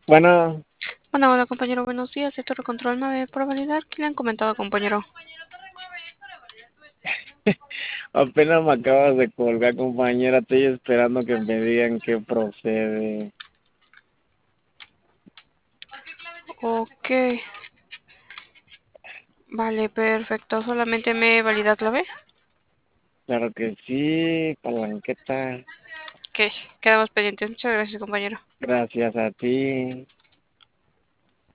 Bueno, Hola, hola compañero, buenos días. Esto es Control 9 por validar. ¿Qué le han comentado, compañero? apenas me acabas de colgar, compañera. Estoy esperando que me digan qué procede. Ok, vale, perfecto. ¿Solamente me valida clave? Claro que sí, palanqueta. Ok, quedamos pendientes. Muchas gracias, compañero. Gracias a ti.